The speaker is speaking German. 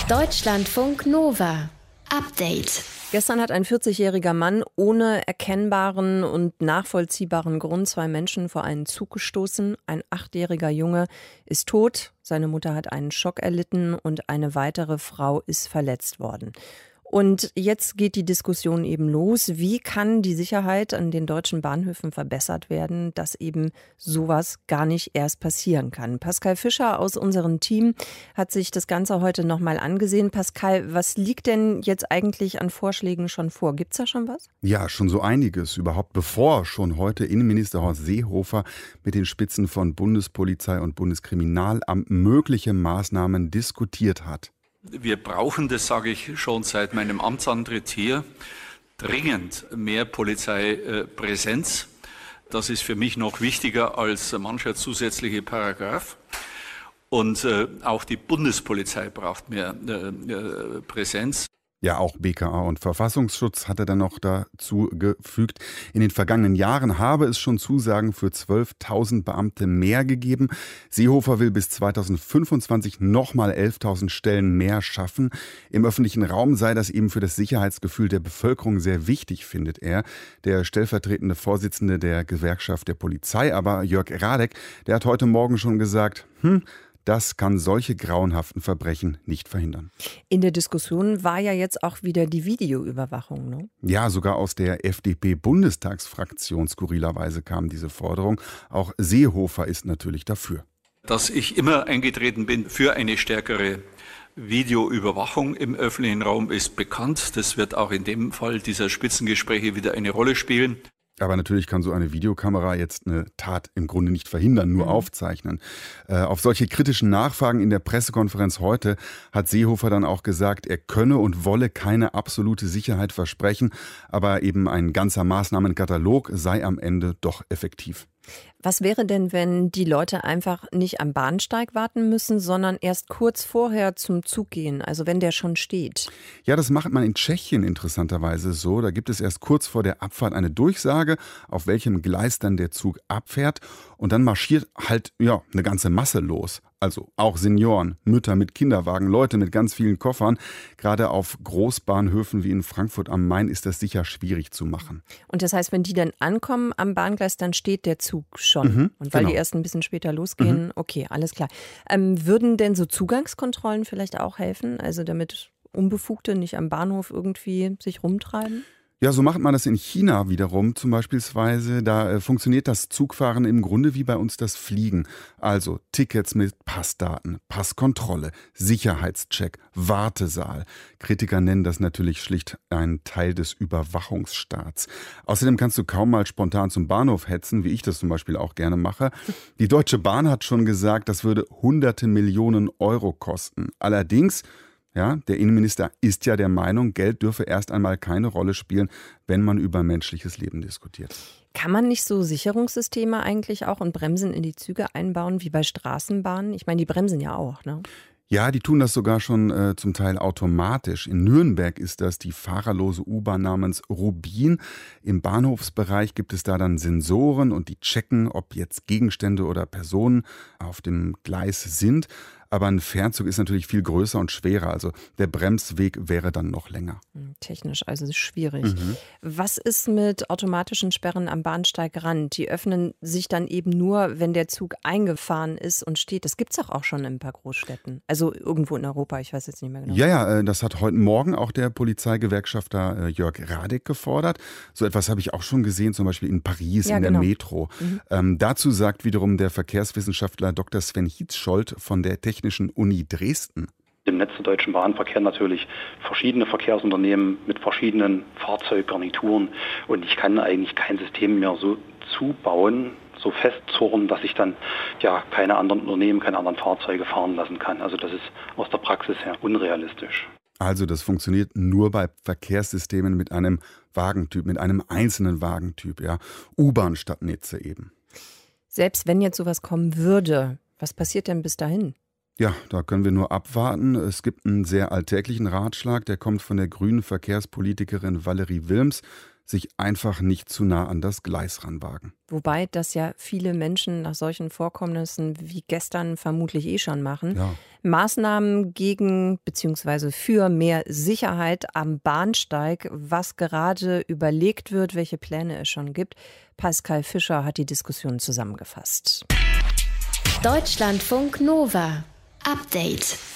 Deutschlandfunk Nova. Update. Gestern hat ein 40-jähriger Mann ohne erkennbaren und nachvollziehbaren Grund 2 Menschen vor einen Zug gestoßen. Ein 8-jähriger Junge ist tot, seine Mutter hat einen Schock erlitten und eine weitere Frau ist verletzt worden. Und jetzt geht die Diskussion eben los. Wie kann die Sicherheit an den deutschen Bahnhöfen verbessert werden, dass eben sowas gar nicht erst passieren kann? Pascal Fischer aus unserem Team hat sich das Ganze heute nochmal angesehen. Pascal, was liegt denn jetzt eigentlich an Vorschlägen schon vor? Gibt's da schon was? Ja, schon so einiges. Überhaupt bevor schon heute Innenminister Horst Seehofer mit den Spitzen von Bundespolizei und Bundeskriminalamt mögliche Maßnahmen diskutiert hat. Wir brauchen, das sage ich schon seit meinem Amtsantritt hier, dringend mehr Polizeipräsenz. Das ist für mich noch wichtiger als mancher zusätzliche Paragraph. Und auch die Bundespolizei braucht mehr Präsenz. Ja, auch BKA und Verfassungsschutz hat er dann noch dazu gefügt. In den vergangenen Jahren habe es schon Zusagen für 12.000 Beamte mehr gegeben. Seehofer will bis 2025 nochmal 11.000 Stellen mehr schaffen. Im öffentlichen Raum sei das eben für das Sicherheitsgefühl der Bevölkerung sehr wichtig, findet er. Der stellvertretende Vorsitzende der Gewerkschaft der Polizei, aber Jörg Radek, der hat heute Morgen schon gesagt, das kann solche grauenhaften Verbrechen nicht verhindern. In der Diskussion war ja jetzt auch wieder die Videoüberwachung, ne? Ja, sogar aus der FDP-Bundestagsfraktion skurrilerweise kam diese Forderung. Auch Seehofer ist natürlich dafür. Dass ich immer eingetreten bin für eine stärkere Videoüberwachung im öffentlichen Raum ist bekannt. Das wird auch in dem Fall dieser Spitzengespräche wieder eine Rolle spielen. Aber natürlich kann so eine Videokamera jetzt eine Tat im Grunde nicht verhindern, nur aufzeichnen. Auf solche kritischen Nachfragen in der Pressekonferenz heute hat Seehofer dann auch gesagt, er könne und wolle keine absolute Sicherheit versprechen, aber eben ein ganzer Maßnahmenkatalog sei am Ende doch effektiv. Was wäre denn, wenn die Leute einfach nicht am Bahnsteig warten müssen, sondern erst kurz vorher zum Zug gehen, also wenn der schon steht? Ja, das macht man in Tschechien interessanterweise so. Da gibt es erst kurz vor der Abfahrt eine Durchsage, auf welchem Gleis dann der Zug abfährt. Und dann marschiert halt eine ganze Masse los. Also auch Senioren, Mütter mit Kinderwagen, Leute mit ganz vielen Koffern. Gerade auf Großbahnhöfen wie in Frankfurt am Main ist das sicher schwierig zu machen. Und das heißt, wenn die dann ankommen am Bahngleis, dann steht der Zug schon. Und weil die erst ein bisschen später losgehen, okay, alles klar. Würden denn so Zugangskontrollen vielleicht auch helfen? Also damit Unbefugte nicht am Bahnhof irgendwie sich rumtreiben? Ja, so macht man das in China wiederum zum beispielsweise. Da funktioniert das Zugfahren im Grunde wie bei uns das Fliegen. Also Tickets mit Passdaten, Passkontrolle, Sicherheitscheck, Wartesaal. Kritiker nennen das natürlich schlicht einen Teil des Überwachungsstaats. Außerdem kannst du kaum mal spontan zum Bahnhof hetzen, wie ich das zum Beispiel auch gerne mache. Die Deutsche Bahn hat schon gesagt, das würde hunderte Millionen Euro kosten. Allerdings, ja, der Innenminister ist ja der Meinung, Geld dürfe erst einmal keine Rolle spielen, wenn man über menschliches Leben diskutiert. Kann man nicht so Sicherungssysteme eigentlich auch und Bremsen in die Züge einbauen wie bei Straßenbahnen? Ich meine, die bremsen ja auch, ne? Ja, die tun das sogar schon zum Teil automatisch. In Nürnberg ist das die fahrerlose U-Bahn namens Rubin. Im Bahnhofsbereich gibt es da dann Sensoren und die checken, ob jetzt Gegenstände oder Personen auf dem Gleis sind. Aber ein Fernzug ist natürlich viel größer und schwerer, also der Bremsweg wäre dann noch länger. Technisch also schwierig. Was ist mit automatischen Sperren am Bahnsteigrand? Die öffnen sich dann eben nur, wenn der Zug eingefahren ist und steht. Das gibt es auch schon in ein paar Großstädten. Also irgendwo in Europa, ich weiß jetzt nicht mehr genau. Ja, das hat heute Morgen auch der Polizeigewerkschafter Jörg Radek gefordert. So etwas habe ich auch schon gesehen, zum Beispiel in Paris, in der Metro. Dazu sagt wiederum der Verkehrswissenschaftler Dr. Sven Hietscholdt von der Technischen Uni Dresden. Im Netz der Deutschen Bahn verkehren natürlich verschiedene Verkehrsunternehmen mit verschiedenen Fahrzeuggarnituren und ich kann eigentlich kein System mehr so zubauen, so festzurren, dass ich dann keine anderen Unternehmen, keine anderen Fahrzeuge fahren lassen kann. Also das ist aus der Praxis her unrealistisch. Also das funktioniert nur bei Verkehrssystemen mit einem Wagentyp, mit einem einzelnen Wagentyp, ja, U-Bahn-Stadtnetze eben. Selbst wenn jetzt sowas kommen würde, was passiert denn bis dahin? Ja, da können wir nur abwarten. Es gibt einen sehr alltäglichen Ratschlag, der kommt von der grünen Verkehrspolitikerin Valerie Wilms. sich einfach nicht zu nah an das Gleis ranwagen. Wobei das ja viele Menschen nach solchen Vorkommnissen wie gestern vermutlich schon machen. Ja. Maßnahmen gegen bzw. für mehr Sicherheit am Bahnsteig, was gerade überlegt wird, welche Pläne es schon gibt. Pascal Fischer hat die Diskussion zusammengefasst. Deutschlandfunk Nova. Update.